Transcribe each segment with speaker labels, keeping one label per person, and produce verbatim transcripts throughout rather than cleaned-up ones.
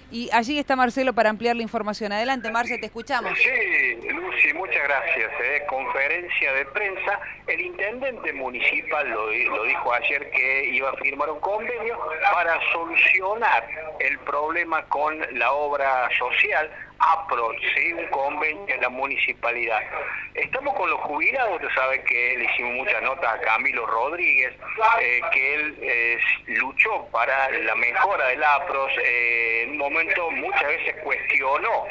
Speaker 1: Y allí está Marcelo para ampliar la información. Adelante, Marce, te escuchamos.
Speaker 2: Sí, Lucy, muchas gracias. ¿eh? Conferencia de prensa. El intendente municipal lo, lo dijo ayer que iba a firmar un convenio para solucionar el problema con la obra social. APRO, ¿sí? Un convenio en la municipalidad. Estamos con los jubilados, usted sabe que le hicimos muchas notas a Camilo Rodríguez, eh, que él eh, luchó para la mejora del APROS, eh, en un momento muchas veces cuestionó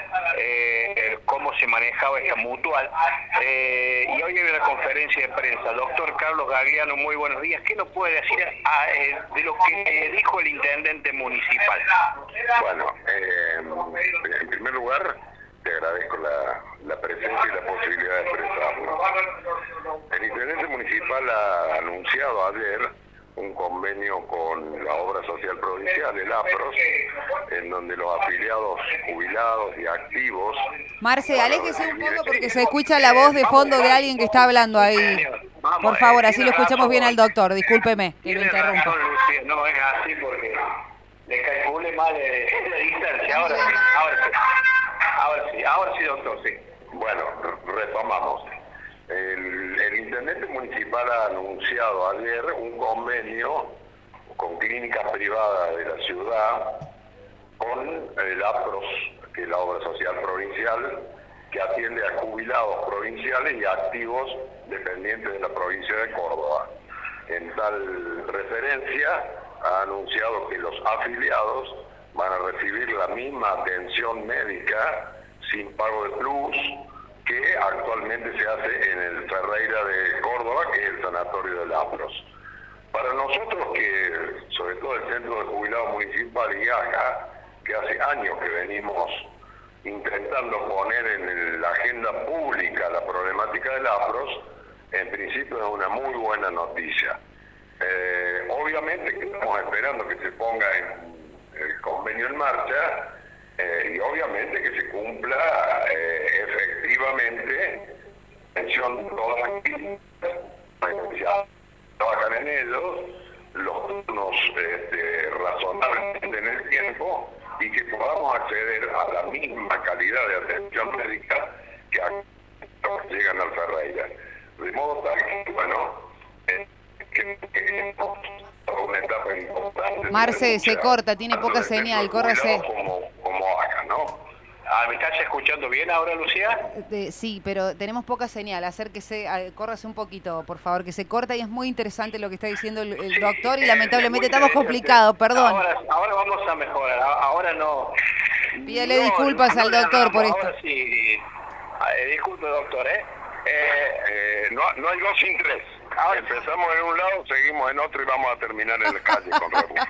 Speaker 2: eh, cómo se manejaba esta mutual, eh, y hoy hay una conferencia de prensa. Doctor Carlos Gagliano, muy buenos días. ¿Qué nos puede decir a, eh, de lo que dijo el intendente municipal?
Speaker 3: Bueno, eh, en primer lugar, te agradezco la, la presencia y la posibilidad de expresarlo. El intendente municipal ha anunciado ayer un convenio con la obra social provincial, el APROS, en donde los afiliados jubilados y activos...
Speaker 1: Marce, aléjese un poco porque se escucha la voz de fondo de alguien que está hablando ahí. Por favor, así lo escuchamos bien al doctor. Discúlpeme que lo interrumpa.
Speaker 2: No es así porque le calculé mal la distancia. Ahora sí, ahora sí. Ahora sí, ahora sí, doctor, sí.
Speaker 3: Bueno, retomamos. El, el intendente municipal ha anunciado ayer un convenio con clínicas privadas de la ciudad con el APROS, que es la obra social provincial, que atiende a jubilados provinciales y activos dependientes de la provincia de Córdoba. En tal referencia ha anunciado que los afiliados van a recibir la misma atención médica sin pago de plus que actualmente se hace en el Ferreira de Córdoba, que es el sanatorio del APROS. Para nosotros, que sobre todo el Centro de Jubilados Municipal y AJA, que hace años que venimos intentando poner en la agenda pública la problemática del APROS, en principio es una muy buena noticia. Eh, obviamente que estamos esperando que se ponga en el convenio en marcha, eh, y obviamente que se cumpla eh, efectivamente la atención de todas las clínicas, trabajan en ellos, los turnos este, razonables en el tiempo, y que podamos acceder a la misma calidad de atención médica que a los que llegan al Ferreira. De modo tal que, bueno, eh, que, que una etapa importante.
Speaker 1: Marce, se corta, tiene poca señal, córrese.
Speaker 3: Como, como acá, ¿no?
Speaker 2: Ah, ¿me estás escuchando bien ahora, Lucía?
Speaker 1: Eh, sí, pero tenemos poca señal. Acérquese, a- córrase un poquito, por favor, que se corta y es muy interesante lo que está diciendo el, el
Speaker 2: Sí,
Speaker 1: doctor y
Speaker 2: eh,
Speaker 1: lamentablemente
Speaker 2: muy
Speaker 1: estamos
Speaker 2: interesante.
Speaker 1: complicados, perdón.
Speaker 2: Ahora, ahora vamos a mejorar, a- ahora no.
Speaker 1: Pídele
Speaker 2: no,
Speaker 1: disculpas
Speaker 2: no
Speaker 1: al
Speaker 2: le
Speaker 1: doctor por
Speaker 2: hablamos,
Speaker 1: esto.
Speaker 2: Ahora sí, ah, eh, disculpe, doctor, ¿eh?
Speaker 3: Eh, eh, no, no hay dos sin tres. Ahora empezamos en un lado, seguimos en otro y vamos a terminar en la calle con refugio.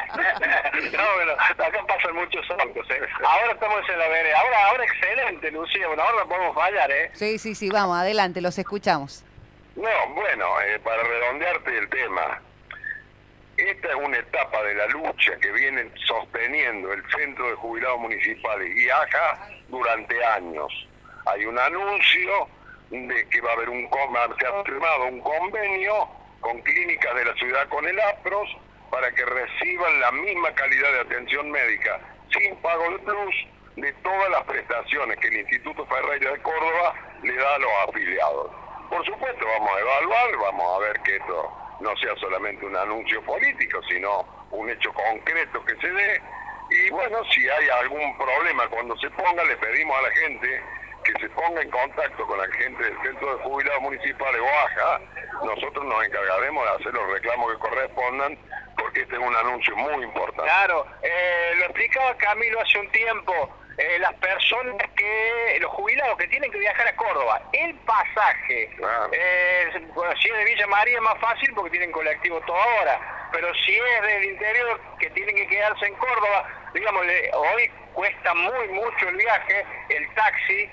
Speaker 2: No, bueno, acá pasan muchos autos, ¿eh? Ahora estamos en la vereda. Ahora, ahora excelente, Lucía. Bueno, ahora no podemos fallar, ¿eh?
Speaker 1: Sí, sí, sí, vamos, adelante, los escuchamos.
Speaker 3: No, bueno, eh, para redondearte el tema, esta es una etapa de la lucha que vienen sosteniendo el Centro de Jubilados Municipales y AJA durante años. Hay un anuncio de que va a haber un se ha firmado un convenio con clínicas de la ciudad con el APROS para que reciban la misma calidad de atención médica sin pago de plus de todas las prestaciones que el Instituto Ferreira de Córdoba le da a los afiliados. Por supuesto vamos a evaluar, vamos a ver que esto no sea solamente un anuncio político, sino un hecho concreto que se dé. Y bueno, si hay algún problema cuando se ponga, le pedimos a la gente que se ponga en contacto con la gente del Centro de Jubilados Municipales o AJA. Nosotros nos encargaremos de hacer los reclamos que correspondan, porque este es un anuncio muy importante.
Speaker 2: Claro, eh, lo explicaba Camilo hace un tiempo, eh, las personas que, los jubilados que tienen que viajar a Córdoba, el pasaje,
Speaker 3: Claro.
Speaker 2: eh, bueno, si es de Villa María es más fácil porque tienen colectivo toda hora, pero si es del interior que tienen que quedarse en Córdoba, digamos, hoy cuesta muy mucho el viaje, el taxi,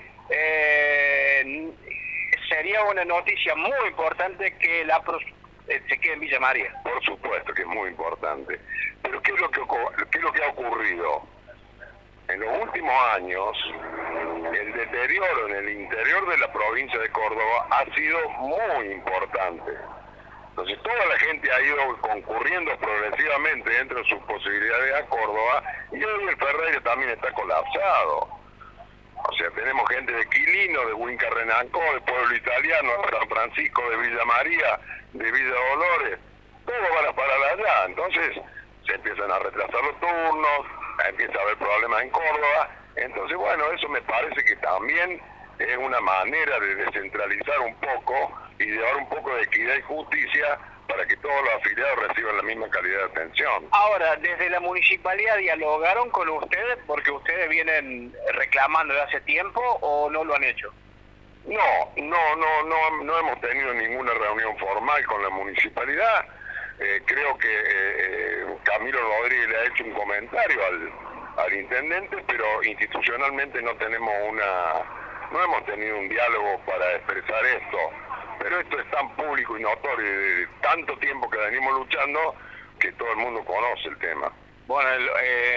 Speaker 2: eh, sería una noticia muy importante que la APROS eh, se quede en Villa María.
Speaker 3: Por supuesto que es muy importante. Pero ¿qué es lo que, qué es lo que ha ocurrido? En los últimos años, el deterioro en el interior de la provincia de Córdoba ha sido muy importante. Entonces toda la gente ha ido concurriendo progresivamente dentro de sus posibilidades a Córdoba, y hoy el Ferreira también está colapsado. O sea, tenemos gente de Quilino, de Huinca Renancó, de Pueblo Italiano, de San Francisco, de Villa María, de Villa Dolores, todos van a parar allá. Entonces se empiezan a retrasar los turnos, empieza a haber problemas en Córdoba. Entonces, bueno, eso me parece que también es una manera de descentralizar un poco y de dar un poco de equidad y justicia para que todos los afiliados reciban la misma calidad de atención.
Speaker 2: Ahora, desde la municipalidad, ¿dialogaron con ustedes porque ustedes vienen reclamando de hace tiempo o no lo han hecho?
Speaker 3: No, no, no, no, no hemos tenido ninguna reunión formal con la municipalidad. Eh, creo que eh, Camilo Rodríguez le ha hecho un comentario al, al intendente, pero institucionalmente no tenemos una, no hemos tenido un diálogo para expresar esto. Pero esto es tan público y notorio y de tanto tiempo que venimos luchando que todo el mundo conoce el tema.
Speaker 2: Bueno, el,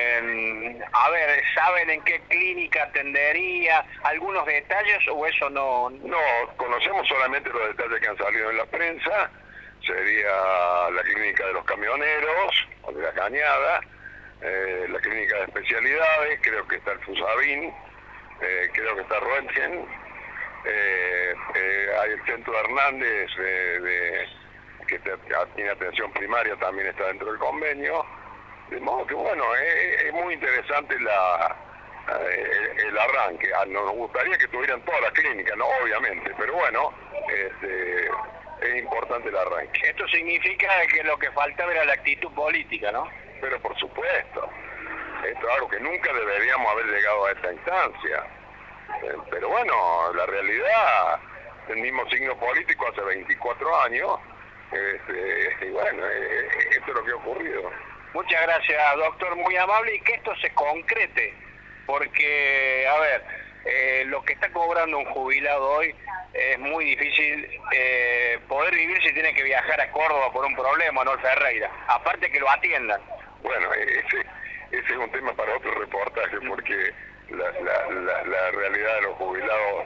Speaker 2: eh, a ver, ¿saben en qué clínica atendería? ¿Algunos detalles o eso no?
Speaker 3: No, conocemos solamente los detalles que han salido en la prensa. Sería la clínica de los camioneros, o de la Cañada, eh, la clínica de especialidades, creo que está el Fusabín, eh, creo que está Roentgen. Eh, eh, hay el centro de Hernández eh, de, que te, tiene atención primaria, también está dentro del convenio, de modo que bueno, es, es muy interesante la, eh, el arranque. Ah, nos gustaría que tuvieran todas las clínicas, no, obviamente, pero bueno, este, es importante el arranque.
Speaker 2: Esto significa que lo que faltaba era la actitud política, ¿no?
Speaker 3: Pero por supuesto, esto es algo que nunca deberíamos haber llegado a esta instancia. Pero bueno, la realidad, el mismo signo político hace veinticuatro años, este, y bueno, eh, esto es lo que ha ocurrido.
Speaker 2: Muchas gracias, doctor, muy amable, y que esto se concrete, porque, a ver, eh, lo que está cobrando un jubilado hoy es muy difícil eh, poder vivir si tiene que viajar a Córdoba por un problema, no el Ferreira, aparte que lo atiendan.
Speaker 3: Bueno, ese, ese es un tema para otro reportaje, porque La, la, la, la realidad de los jubilados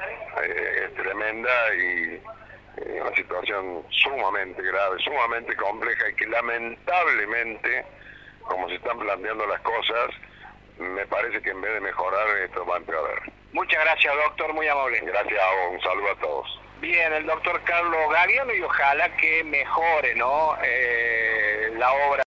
Speaker 3: eh, es tremenda y eh, una situación sumamente grave, sumamente compleja, y que lamentablemente, como se están planteando las cosas, me parece que en vez de mejorar esto va a empeorar.
Speaker 2: Muchas gracias, doctor, muy amable.
Speaker 3: Gracias a vos, un saludo a todos.
Speaker 2: Bien, el doctor Carlos Gariano, y ojalá que mejore, ¿no? Eh, la obra.